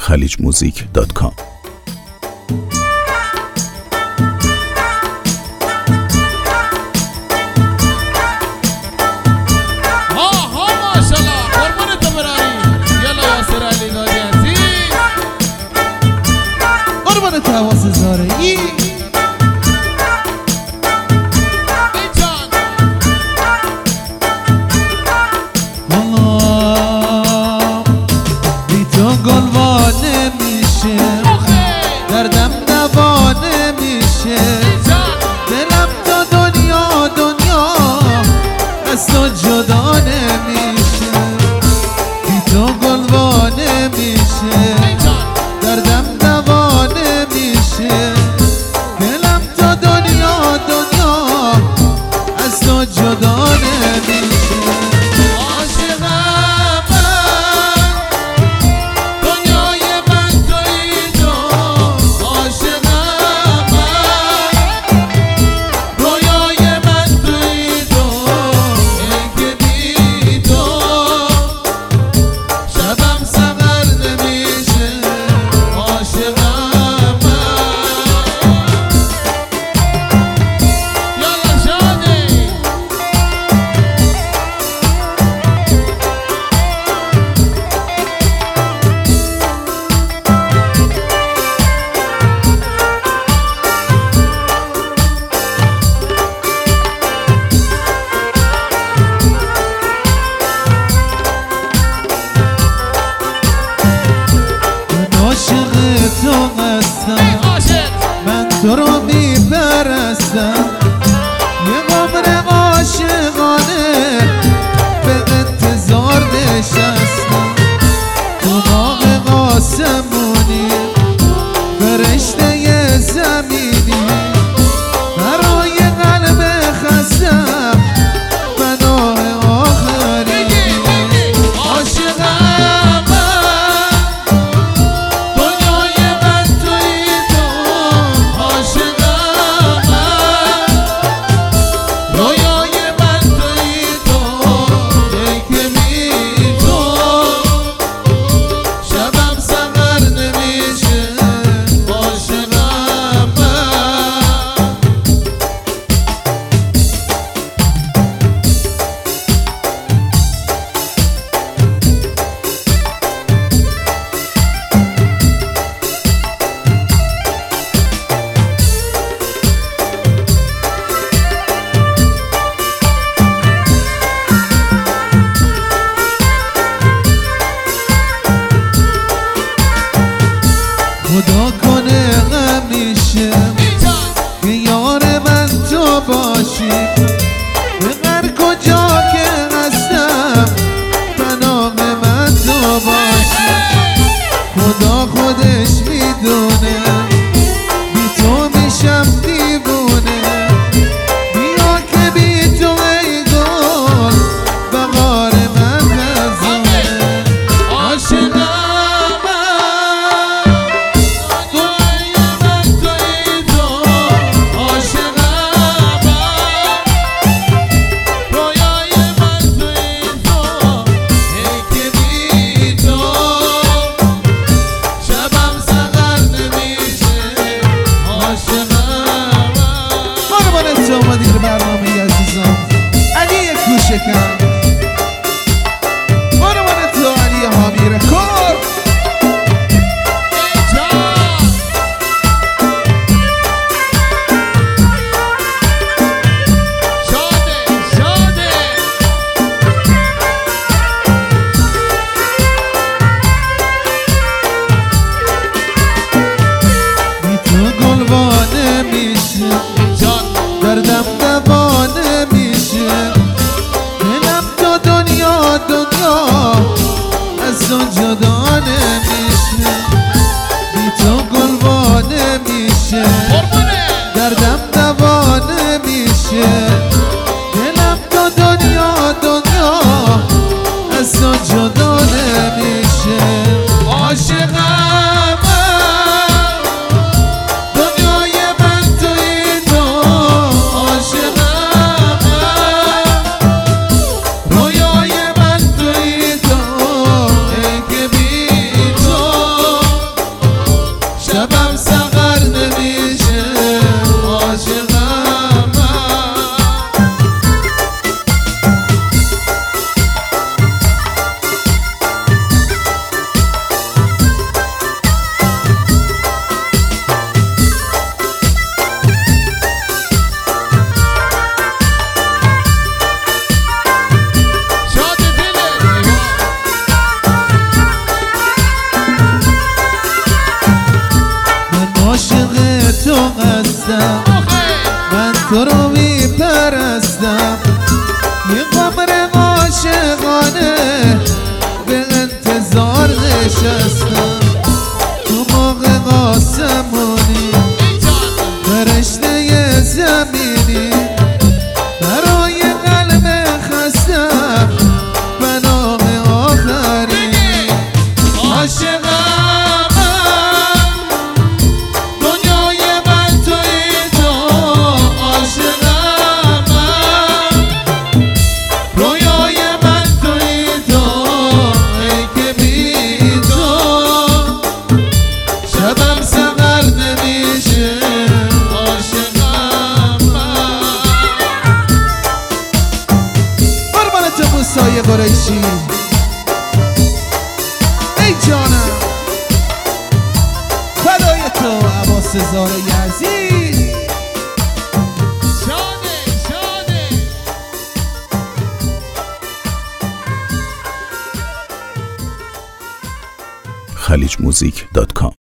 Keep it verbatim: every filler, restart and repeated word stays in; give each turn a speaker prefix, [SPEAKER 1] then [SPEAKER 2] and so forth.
[SPEAKER 1] خلیج موزیک دات کام.
[SPEAKER 2] حواس زارعی والله بی تو گلوا نمیشه، دردم دوا نمیشه، دلم تا دنیا دنیا از تو جدا نمیشه، بی تو گلوا نمیشه، دردم دوا نمیشه، دلم تا دنیا دنیا از تو جدا نمیشه. عاشقم من، دنیای من تویی تو، عاشقم من، رویای من تویی تو، ای که بی تو شبم سحر نمیشه. عاشقم تو هستم، من تو رو میپرستم، یه عمر عاشقانه به انتظار نشستم، تو باغ آسمونی فرشته زمینی، برای قلب خستم پناه آخری. عاشقم خدا کنه همیشه که یار من تو باشی، به هر کجا که هستم پناه من تو باشی. خدا خودش میدونه بی تو میشم دیوونه، بیا که بی تو ای گل بهار من بزونه. عاشقم تو رو میپرستم، یه قمر عاشقانه به انتظار نشستم. تو موقع قاسمونی فرشته زمینی، برای قلب خستم بنام آخری. عاشقم دنیای من توی تو، عاشقم رویای من توی تو، ای که بی تو شبم سحر نمیشه. عاشقم قربانت موسای قریشی، ای جانم فدای تو عباس زار یزید. شانه شانه
[SPEAKER 1] خلیج موزیک دات کام